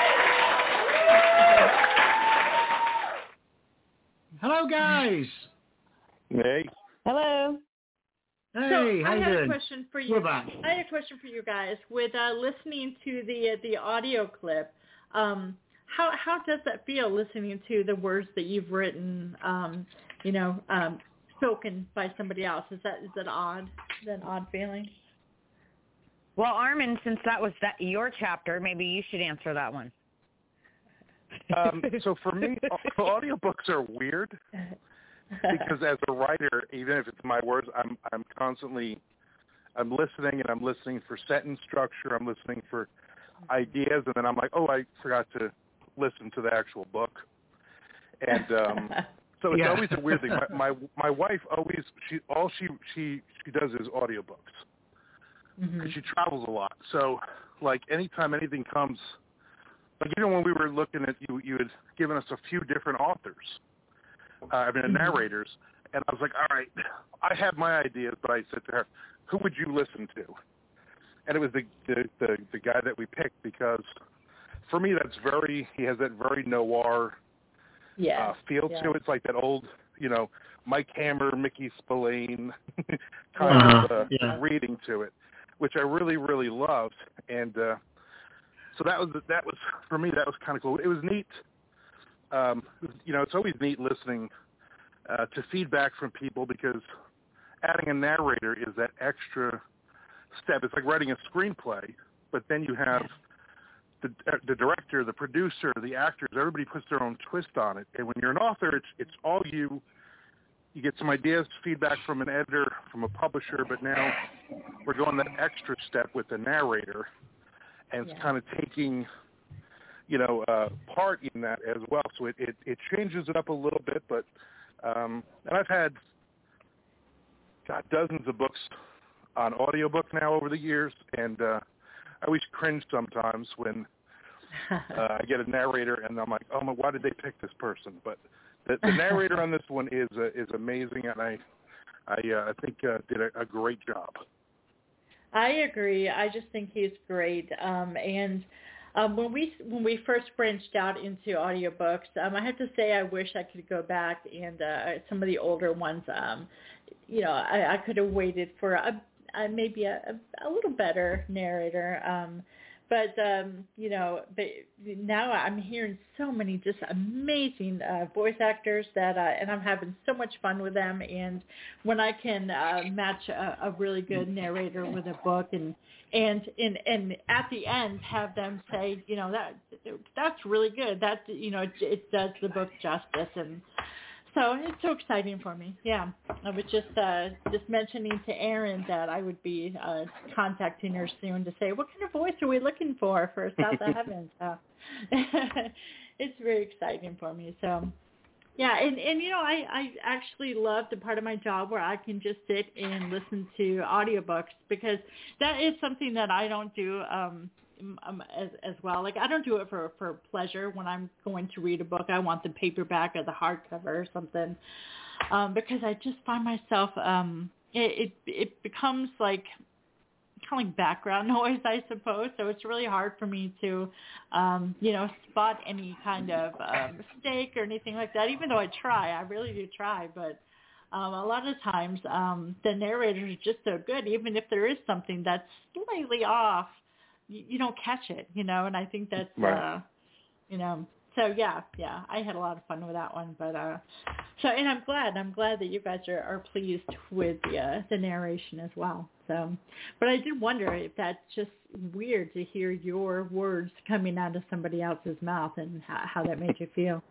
Hello, guys. Hey. Hello. Hey, so how I you had doing? a question for you. We're back. I had a question for you guys. With uh, listening to the uh, the audio clip, um, how how does that feel listening to the words that you've written? Um, you know, um, spoken by somebody else. Is that is that odd? Is that an odd feeling? Well, Armin, since that was that your chapter, maybe you should answer that one. Um, so for me, audiobooks are weird because as a writer, even if it's my words, I'm I'm constantly I'm listening and I'm listening for sentence structure. I'm listening for ideas, and then I'm like, oh, I forgot to listen to the actual book. And um, so it's Yeah. always a weird thing. My, my my wife always she all she she she does is audiobooks because Mm-hmm. she travels a lot. So like anytime anything comes. Like, you know, when we were looking at you, you had given us a few different authors, uh, I mean, Mm-hmm. narrators, and I was like, all right, I had my ideas, but I said to her, who would you listen to? And it was the the, the, the guy that we picked because, for me, that's very, he has that very noir Yes. uh, feel yeah. to it. It's like that old, you know, Mike Hammer, Mickey Spillane kind Uh-huh. of uh, Yeah. reading to it, which I really, really loved. And, uh, So that was that was for me. That was kind of cool. It was neat. Um, you know, it's always neat listening uh, to feedback from people because adding a narrator is that extra step. It's like writing a screenplay, but then you have the the director, the producer, the actors. Everybody puts their own twist on it. And when you're an author, it's it's all you. You get some ideas, feedback from an editor, from a publisher, but now we're going that extra step with the narrator. And it's Yeah. kind of taking, you know, uh, part in that as well. So it, it, it changes it up a little bit. But um, and I've had got dozens of books on audiobook now over the years, and uh, I always cringe sometimes when uh, I get a narrator and I'm like, oh my, why did they pick this person? But the, the narrator on this one is uh, is amazing, and I I, uh, I think uh, did a, a great job. I agree. I just think he's great. Um, and um, when we when we first branched out into audiobooks, um, I have to say I wish I could go back and uh, some of the older ones. Um, you know, I, I could have waited for a, a maybe a, a, a little better narrator. Um, but um, you know, but now I'm hearing so many just amazing uh, voice actors that, uh, and I'm having so much fun with them. And when I can uh, match a, a really good narrator with a book, and and and and at the end have them say, you know, that that's really good. That you know, it, it does the book justice, and so it's so exciting for me. Yeah, I was just uh, just mentioning to Erin that I would be uh, contacting her soon to say what kind of voice are we looking for for South of Heaven. So it's very exciting for me. So yeah, and and you know I I actually love the part of my job where I can just sit and listen to audiobooks because that is something that I don't do. Um, Um, as as well. Like I don't do it for for pleasure. When I'm going to read a book, I want the paperback or the hardcover or something, um, because I just find myself um, it, it it becomes like kind of like background noise, I suppose. So it's really hard for me to, um, you know, spot any kind of uh, mistake or anything like that. Even though I try, I really do try, but. Um, a lot of times, um, the narrators are just so good, even if there is something that's slightly off. you, you don't catch it, you know. And I think that's Right. uh, you know. So yeah, yeah, I had a lot of fun with that one. But uh, so and I'm glad, I'm glad that you guys are, are pleased with the uh, the narration as well. So, but I did wonder if that's just weird to hear your words coming out of somebody else's mouth and how, how that made you feel.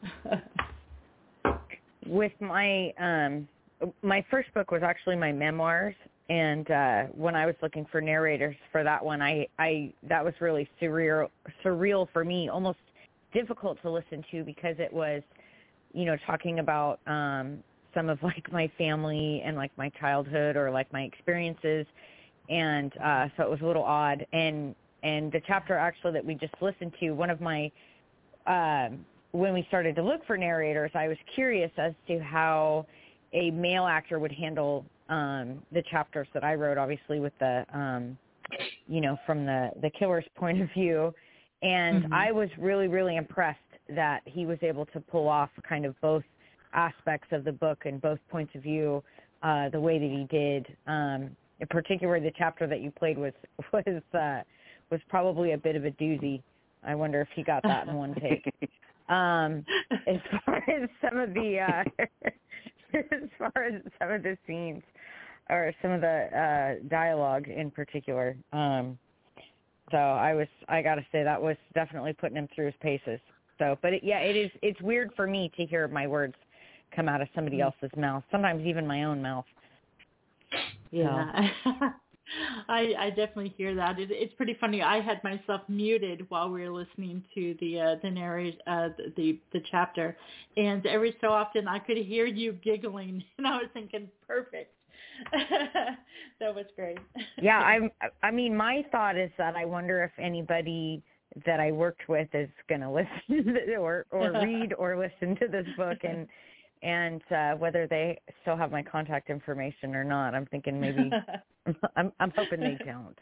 With my um, my first book was actually my memoirs, and uh, when I was looking for narrators for that one, I, I that was really surreal surreal for me, almost difficult to listen to because it was, you know, talking about um, some of like my family and like my childhood or like my experiences, and uh, so it was a little odd. And and the chapter actually that we just listened to, one of my um, when we started to look for narrators, I was curious as to how a male actor would handle um, the chapters that I wrote, obviously with the, um, you know, from the, the killer's point of view. And Mm-hmm. I was really, really impressed that he was able to pull off kind of both aspects of the book and both points of view uh, the way that he did. Um, in particular, the chapter that you played was was uh, was probably a bit of a doozy. I wonder if he got that in one take. Um, as far as some of the, uh, as far as some of the scenes or some of the uh, dialogue in particular. Um, so I was, I got to say that was definitely putting him through his paces. So, but it, yeah, it is, it's weird for me to hear my words come out of somebody else's mouth, sometimes even my own mouth. Yeah. So. I, I definitely hear that. It, it's pretty funny. I had myself muted while we were listening to the uh, the narrate uh, the, the the chapter, and every so often I could hear you giggling, and I was thinking, perfect. That was great. Yeah, I'm. I mean, my thought is that I wonder if anybody that I worked with is going to listen or or read or listen to this book, and and uh, whether they still have my contact information or not. I'm thinking maybe. I'm, I'm hoping they don't.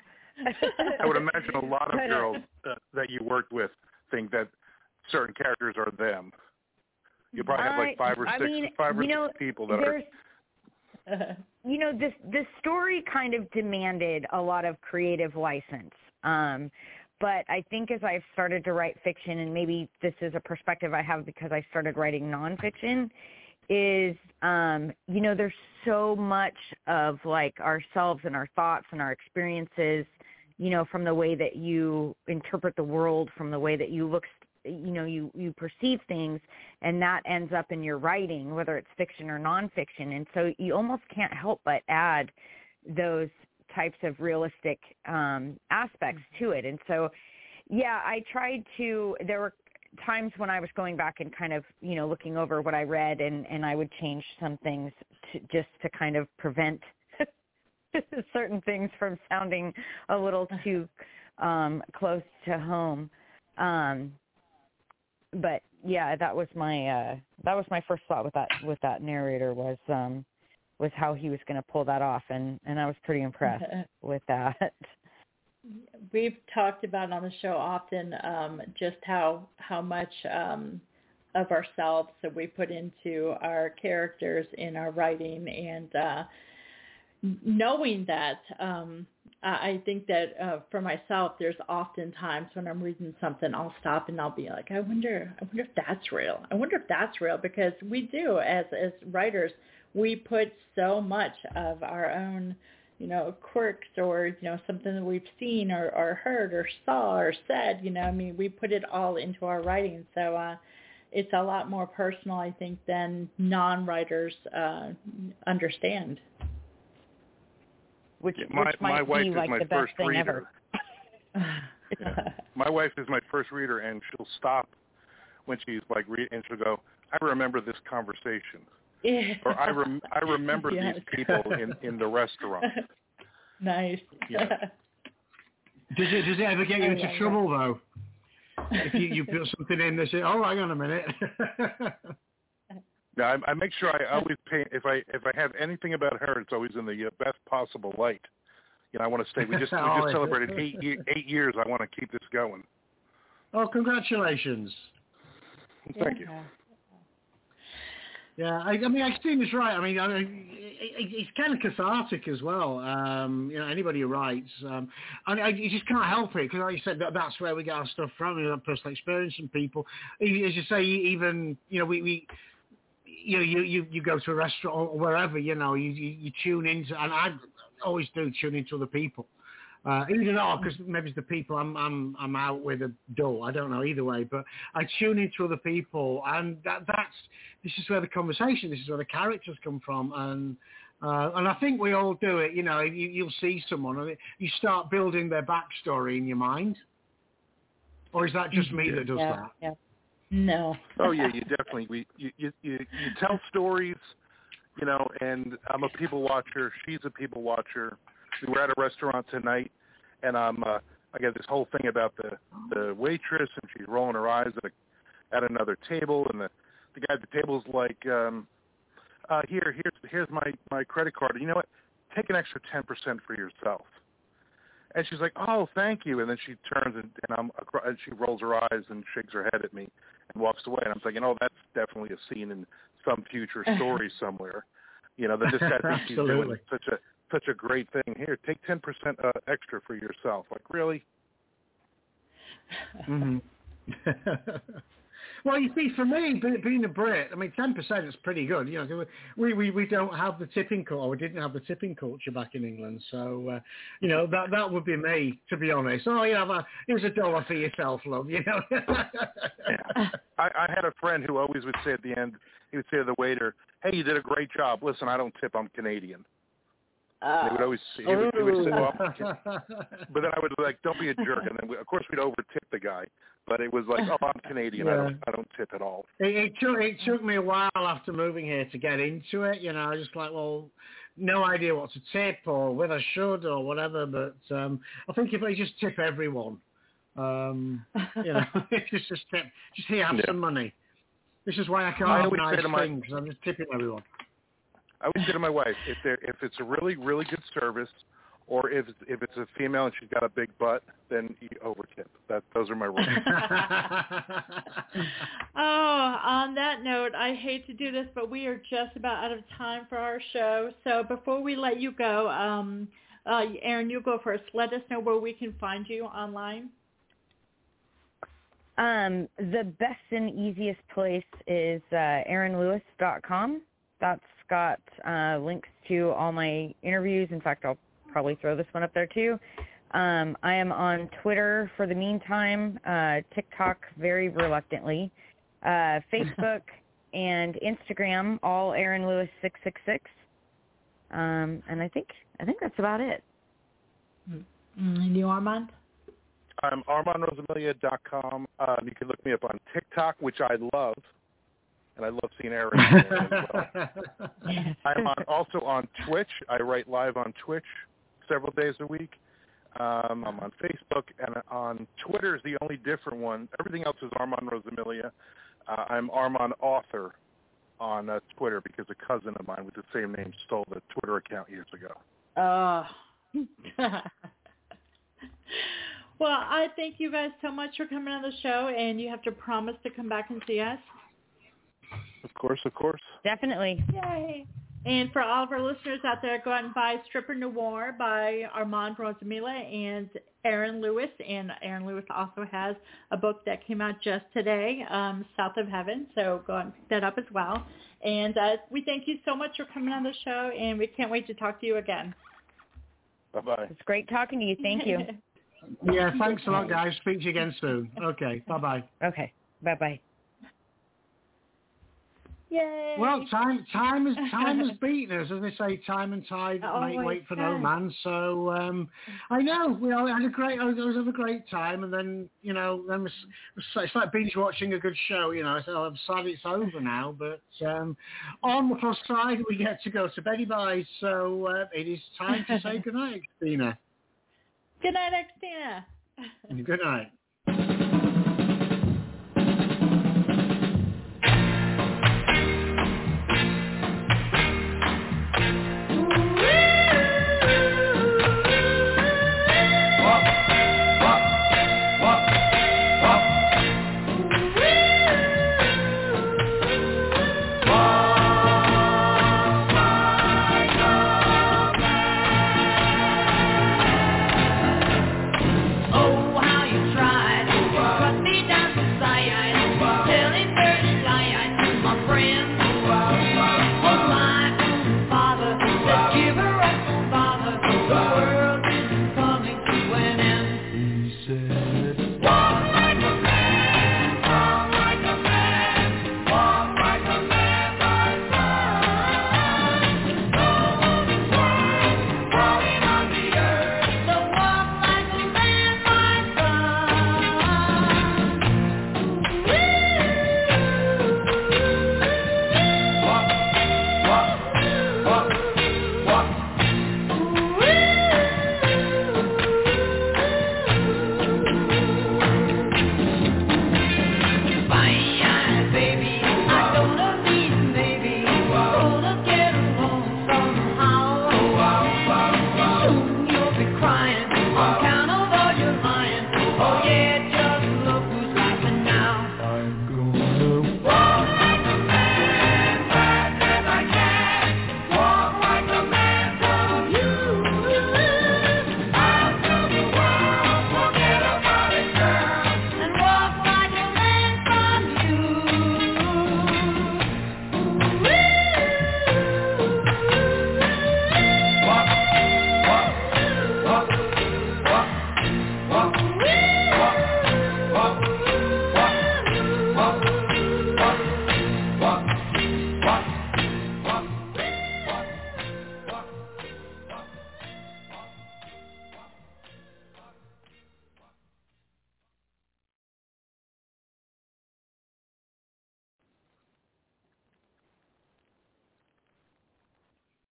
I would imagine a lot of But, uh, girls uh, that you worked with think that certain characters are them. You probably have like five or I six, mean, five or you know, six people that there's, are. You know, this this story kind of demanded a lot of creative license. Um, but I think as I've started to write fiction, and maybe this is a perspective I have because I started writing nonfiction, is, um, you know, there's so much of like ourselves and our thoughts and our experiences, you know, from the way that you interpret the world, from the way that you look, you know, you, you perceive things, and that ends up in your writing, whether it's fiction or nonfiction. And so you almost can't help but add those types of realistic um, aspects to it. And so, yeah, I tried to, there were times when I was going back and kind of, you know, looking over what I read, and, and I would change some things to, just to kind of prevent certain things from sounding a little too um, close to home. Um, but yeah, that was my uh, that was my first thought with that with that narrator was um, was how he was going to pull that off, and, and I was pretty impressed with that. We've talked about on the show often um, just how how much um, of ourselves that we put into our characters in our writing, and uh, knowing that, um, I think that uh, for myself, there's often times when I'm reading something, I'll stop and I'll be like, I wonder, I wonder if that's real. I wonder if that's real, because we do as as writers, we put so much of our own, you know, quirks or, you know, something that we've seen or, or heard or saw or said, you know, I mean, we put it all into our writing. So uh, it's a lot more personal, I think, than non-writers uh, understand. Which, my which might my wife be is like my the best first thing reader. ever. Yeah. My wife is my first reader, and she'll stop when she's like read, and she'll go, "I remember this conversation." Yeah. Or I rem- I remember Yes. these people in, in the restaurant. Nice. Yeah. Does it does it ever get you I into love trouble though? If you, you put something in, they say, "Oh, hang on a minute." Yeah, I, I make sure I always pay. If I if I have anything about her, it's always in the best possible light. You know, I want to stay. We just we Oh, just is celebrated it? eight ye- eight years. I want to keep this going. Oh, congratulations! Thank you. Yeah, I, I mean, Christina's right. I mean, I mean it, it, it's kind of cathartic as well. Um, you know, anybody who writes, um, and I, you just can't help it because, like you said, that, that's where we get our stuff from. You know, personal experience and people. As you say, even you know, we, we you know, you, you you go to a restaurant or wherever, you know, you you, you tune into, and I always do tune into other people. Uh, either not, because maybe it's the people I'm I'm I'm out with are dull. I don't know either way, but I tune into other people, and that that's this is where the conversation, this is where the characters come from, and uh, and I think we all do it. You know, you, you'll see someone, and you start building their backstory in your mind, or is that just me that does yeah, that? Yeah. No. Oh yeah, you definitely we you, you you you tell stories, you know, and I'm a people watcher. She's a people watcher. We were at a restaurant tonight, and I'm uh, I got this whole thing about the the waitress, and she's rolling her eyes at a, at another table, and the the guy at the table's like, um, uh, here here's here's my my credit card. You know what? Take an extra ten percent for yourself. And she's like, oh, thank you. And then she turns and, and I'm and she rolls her eyes and shakes her head at me and walks away. And I'm thinking, oh, that's definitely a scene in some future story somewhere. You know, that this guy thinks he's doing such a such a great thing. Here, take ten percent uh, extra for yourself. Like, really? Mm-hmm. Well, you see, for me, being a Brit, I mean, ten percent is pretty good. You know, we, we, we don't have the tipping culture, or we didn't have the tipping culture back in England. So, uh, you know, that that would be me, to be honest. Oh, you know, here's a dollar for yourself, love, you know. Yeah. I, I had a friend who always would say at the end, he would say to the waiter, hey, you did a great job. Listen, I don't tip, I'm Canadian. Uh, they would always he would, he would say, well, but then I would like, don't be a jerk, and then we, of course we'd over tip the guy. But it was like, oh, I'm Canadian. Yeah. I don't I don't tip at all. It, it took it took me a while after moving here to get into it. You know, I just like, well, no idea what to tip or whether I should or whatever. But um, I think if I just tip everyone, um, you know, just just tip, just here, have yeah. some money. This is why I can't I have nice things. My, I'm just tipping everyone. I would say to my wife, if there if it's a really really good service, or if if it's a female and she's got a big butt, then you over tip. That those are my rules. Oh, on that note, I hate to do this, but we are just about out of time for our show. So before we let you go, um, uh, Aaron, you go first. Let us know where we can find you online. Um, the best and easiest place is uh, aaron lewis dot com. That's got uh, links to all my interviews. In fact, I'll probably throw this one up there too. Um, I am on Twitter for the meantime, uh, TikTok very reluctantly, uh, Facebook and Instagram, all Aaron Lewis six six six. Um, and I think I think that's about it. And you, Armand? I'm armand rosamilia dot com. Um, you can look me up on TikTok, which I love. And I love seeing Aaron as well. I'm on, also on Twitch. I write live on Twitch several days a week. Um, I'm on Facebook, and on Twitter is the only different one. Everything else is Armand Rosamilia. Uh, I'm Armand Author on uh, Twitter because a cousin of mine with the same name stole the Twitter account years ago. Oh. Well, I thank you guys so much for coming on the show, and you have to promise to come back and see us. Of course, of course. Definitely. Yay. And for all of our listeners out there, go out and buy Stripper Noir by Armand Rosamilia and Aaron Lewis. And Aaron Lewis also has a book that came out just today, um, South of Heaven. So go and pick that up as well. And uh, we thank you so much for coming on the show, and we can't wait to talk to you again. Bye-bye. It's great talking to you. Thank you. Yeah, thanks a lot, guys. Speak to you again soon. Okay, bye-bye. Okay, bye-bye. Yay. Well, time time is time has beaten us, as they say. Time and tide make wait for no man. So um, I know we all had a great. I was, I was having a great time, and then you know, then it's, it's like binge watching a good show. You know, so I'm sad it's over now. But um, on the plus side, we get to go to Betty Bye. So uh, it is time to say goodnight, Christina. Good night, Christina. Good night.